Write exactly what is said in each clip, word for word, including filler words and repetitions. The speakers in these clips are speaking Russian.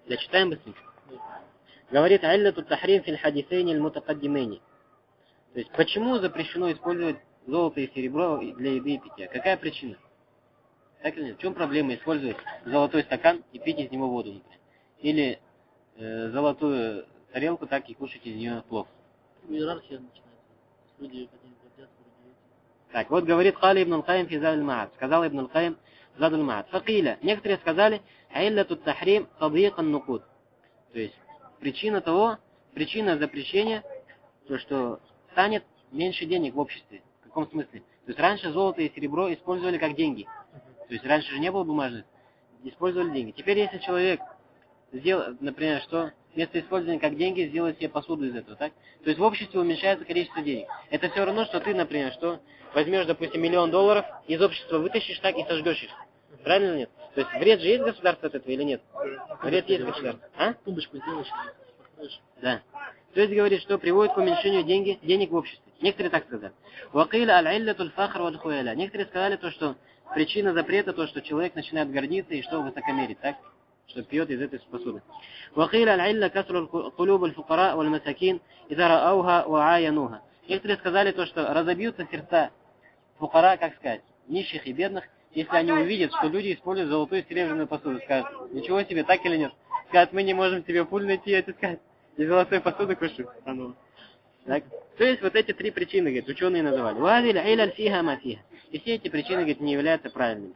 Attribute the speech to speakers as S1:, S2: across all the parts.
S1: Дочитаем быстренько. Говорит алляту тахрим фил хадисейни аль-мутакаддимейни. То есть, почему запрещено использовать золото и серебро для еды и питья? Какая причина? Так или нет? В чем проблема использовать золотой стакан и пить из него воду, например? Или э, золотую тарелку, так и кушать из нее плов?
S2: Иерархия начинается. Люди хотят платят,
S1: так, вот говорит Кали ибн аль-Каим фи Задуль Ма'ад. Сказал ибн аль-Каим Задуль Ма'ад. Факиля. Некоторые сказали, алляту тахрим тадйик ан-нукуд. То есть, причина того, причина запрещения, то, что станет меньше денег в обществе. В каком смысле? То есть, раньше золото и серебро использовали как деньги. То есть, раньше же не было бумажных. Использовали деньги. Теперь, если человек сделал, например, что вместо использования как деньги, сделать себе посуду из этого, так? То есть, в обществе уменьшается количество денег. Это все равно, что ты, например, что возьмешь, допустим, миллион долларов, из общества вытащишь так и сожгешь их. Правильно или нет? То есть, вред же есть государство от этого или нет? Вред есть государство. А?
S2: Тумбочку сделаешь.
S1: Да. То есть, говорит, что приводит к уменьшению деньги, денег в обществе. Некоторые так сказали. Вакиля аль-илляту аль-фахр валь-хуяля. Некоторые сказали то, что причина запрета, то, что человек начинает гордиться и что высокомерить, так? Что пьет из этой посуды. Вакиля аль-илля касру кулуб аль-фукара валь-масакин ида раауха ва аянуха. Некоторые сказали то, что разобьются сердца фукара, как сказать, нищих и бедных, если они увидят, что люди используют золотую и серебряную посуду. Скажут, ничего себе, так или нет? Скажут, мы не можем тебе пуль найти, я тебе скажу, и золотую посуду кушаю. Так? То есть вот эти три причины, говорит, ученые называли. И все эти причины, говорит, не являются правильными.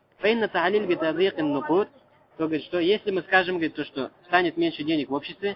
S1: То, говорит, что если мы скажем, говорит, то, что станет меньше денег в обществе,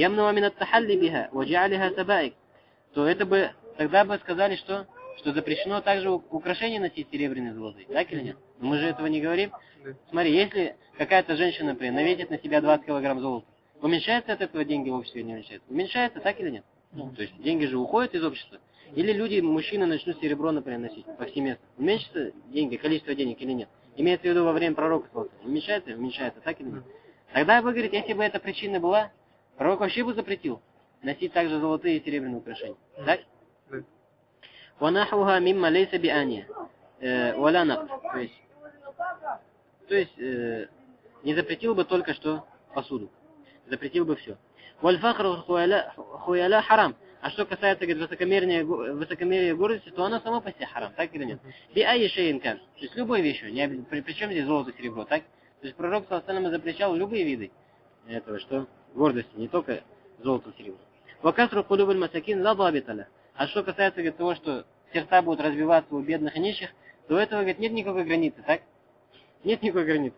S1: то это бы, тогда бы сказали, что, что запрещено также украшения носить серебряные, золотые. Так или нет? Но мы же этого не говорим. Смотри, если какая-то женщина, например, навесит на себя двадцать килограмм золота, уменьшается от этого деньги в обществе или не уменьшается? Уменьшается, так или нет? Ну, то есть деньги же уходят из общества. Или люди, мужчины начнут серебро, например, носить повсеместно. Уменьшится деньги, количество денег или нет? Имеется в виду во время пророка. Уменьшается? Уменьшается, так или нет? Тогда вы говорите, если бы эта причина была, пророк вообще бы запретил носить также золотые и серебряные украшения. Так? وَنَحْوُهَا مِمَّا لَيْسَ بِآنِيَةٍ وَلَا نَقْدٍ. То есть, то есть э, не запретил бы только что посуду. Запретил бы все. وَالْفَخْرُ خُيَلَا харам. А что касается, говорит, высокомерия, высокомерия гордости, то оно само по себе харам, так или нет? Би-ай шейнкан. То есть любой вещью. Не, при, причем здесь золото, серебро, так? То есть пророк саллаллаху алейхи ва саллям запрещал любые виды этого, что гордости, не только золото, серебро. وَكَسْرُ قُلُوبِ الْمَسَاكِينِ لَا ضَابِطَ لَهُ. А что касается, говорит, того, что сердца будут развиваться у бедных и нищих, то у этого, говорит, нет никакой границы, так? Нет никакой границы.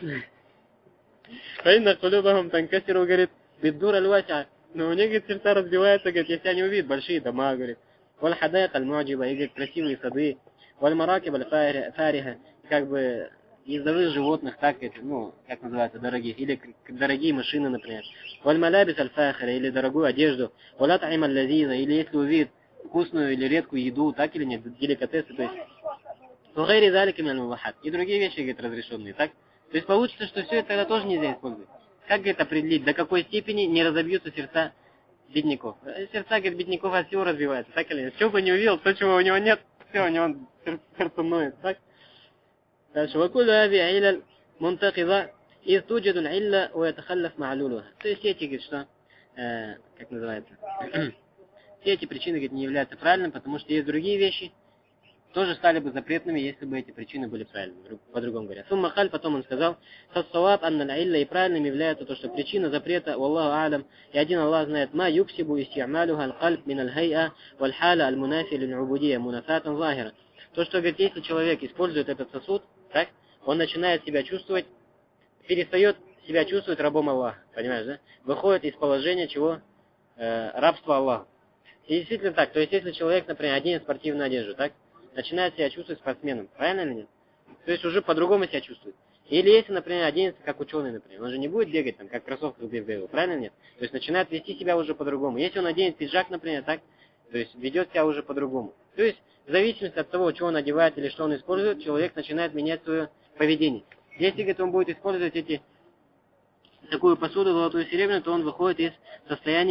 S1: Фаинна кулюбахум танкасиру, говорит, биддур аль-вася. Но у них, говорит, сердца разбиваются, говорит, если они увидят большие дома, говорит. Валь хадайк аль-муаджиба, и, говорит, красивые сады. Валь маракиб аль-фариха, как бы ездовых животных, так, это, ну, как называется, дорогих. Или дорогие машины, например. Валь малябис аль-фахира, или дорогую одежду. Валь ат'им аль-лазиза, или если увидят вкусную или редкую еду, так или нет, деликатесы, то есть. Вагайри залика миналь мубахат. И другие вещи, говорит, разрешенные, так? То есть получится, что все это тогда тоже нельзя использовать. Как, говорит, определить, до какой степени не разобьются сердца бедняков? Сердца, говорит, бедняков от всего развиваются, так или нет? Что бы не увидел, то, чего у него нет, все, у него сердце ноет, так? Дальше. Вакулю ави аиляль мунтакиза из туджаду аль-илля ва ятахаллаф ма'лулуха. То есть эти, говорит, что, э, как называется, все эти причины, говорит, не являются правильными, потому что есть другие вещи, тоже стали бы запретными, если бы эти причины были правильными, по-другому говоря. Сумма халь, потом он сказал, фассаваб анна илля, и правильным является то, что причина запрета, валлаху алям, и один Аллах знает, ма юксибу исти'малюха аль-кальб мин аль-хайа валь-халя аль-мунафи лин-убудия мунафатан захира. То, что, говорит, если человек использует этот сосуд, так, он начинает себя чувствовать, перестает себя чувствовать рабом Аллаха, понимаешь, да? Выходит из положения чего? Э, рабства Аллаха. И действительно так, то есть если человек, например, оденет спортивную одежду, так, начинает себя чувствовать спортсменом, правильно или нет? То есть уже по-другому себя чувствует. Или если, например, оденется как ученый, например, он же не будет бегать там, как в кроссовках бегал, правильно или нет? То есть начинает вести себя уже по-другому. Если он оденет пиджак, например, так, то есть ведет себя уже по-другому. То есть в зависимости от того, что он одевает или что он использует, человек начинает менять свое поведение. Если, говорит, он будет использовать эти, такую посуду, золотую и серебряную, то он выходит из состояния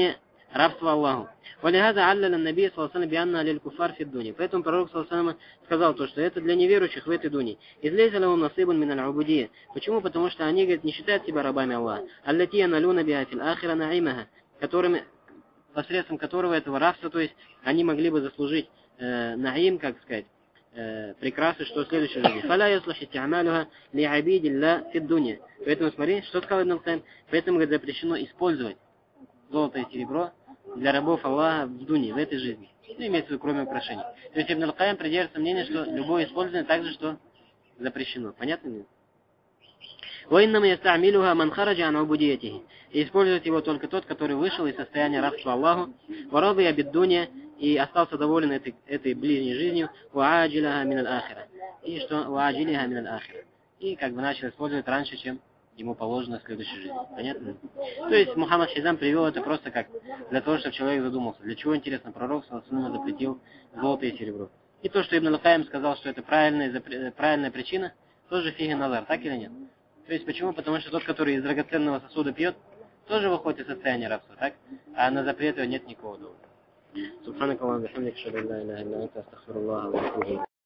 S1: рабство Аллаху. ولهذا علل النبي صلى الله عليه وسلم بأنها للكفار في الدنيا. Поэтому пророк صلى الله عليه وسلم сказал то, что это для неверующих в этой дуне. إذ ليس لهم نصيب من العبودية. Почему? Потому что они, говорит, не считают себя рабами Аллаха. التي ينالون بها في الآخرة نعيمها, которыми, посредством которого этого рабства, то есть они могли бы заслужить э, наим, как сказать, э, прекрасы, что в следующей жизни. فلا يصلح استعمالها لعبيد الله في الدنيا. Поэтому смотри, что сказал Ибн Аль-Каим. Поэтому, говорит, запрещено использовать золото и серебро для рабов Аллаха в дуне, в этой жизни. Ну, имеется в виду, кроме украшений. То есть Ибн Аль-Каим придерживается мнения, что любое использование также, что запрещено. Понятно ли? وإنما يستعملها من خرج عن عبوديته. И использует его только тот, который вышел из состояния рабства Аллаху, ورضي بالدنيا, и остался доволен этой, этой ближней жизнью, وعاجلها من الآخرة. И что وعاجلها من الآخرة. И как бы начал использовать раньше, чем ему положено в следующей жизни. Понятно? То есть Мухаммад Хизам привел это просто как для того, чтобы человек задумался. Для чего, интересно, пророк саллаллаху запретил золото и серебро. И то, что Ибн Аль-Каим сказал, что это правильная, правильная причина, тоже фиги назар, так или нет? То есть почему? Потому что тот, который из драгоценного сосуда пьет, тоже выходит из состояния рабства, так? А на запрет его нет никакого довода.